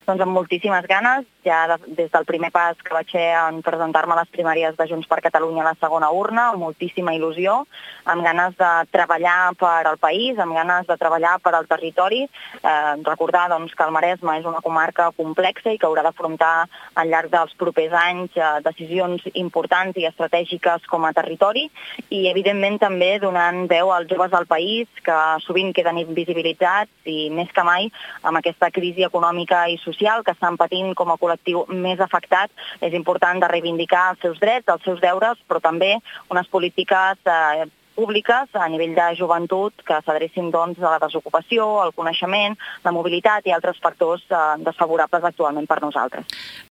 Doncs amb moltíssimes ganes, ja des del primer pas que vaig fer en presentar-me a les primàries de Junts per Catalunya a la segona urna, amb moltíssima il·lusió, amb ganes de treballar per al país, amb ganes de treballar per al territori. Recordar que el Maresme és una comarca complexa i que haurà d'afrontar al llarg dels propers anys decisions importants i estratègiques com a territori i, evidentment, també donant veu als joves del país que sovint queden invisibilitzats i, més que mai, amb aquesta crisi econòmica i social que estan patint com a col·lectiu més afectat, és important de reivindicar els seus drets, els seus deures, però també unes polítiques públiques a nivell de joventut que s'adrecin a la desocupació, al coneixement, la mobilitat i altres factors desfavorables actualment per nosaltres.